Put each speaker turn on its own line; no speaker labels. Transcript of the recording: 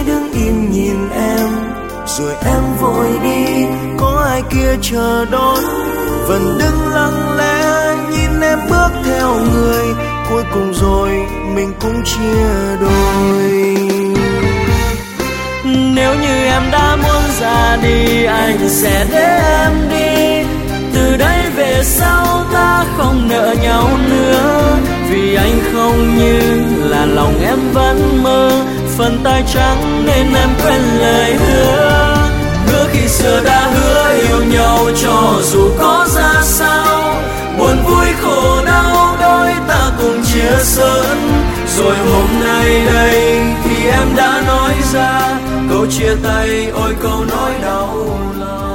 đứng im nhìn em, rồi em vội đi, có ai kia chờ đón. Vẫn đứng lặng lẽ nhìn em bước theo người, cuối cùng rồi mình cũng chia đôi. Nếu như em đã muốn ra đi, anh sẽ để em đi. Từ đây về sau ta không nợ nhau nữa, vì anh không như là lòng em vẫn mơ. Phần tay trắng nên em quên lời hứa, hứa khi xưa đã hứa yêu nhau cho dù có ra sao. Buồn vui khổ đau đôi ta cùng chia sớt, rồi hôm nay đây thì em đã nói ra câu chia tay, ôi câu nói đau lòng.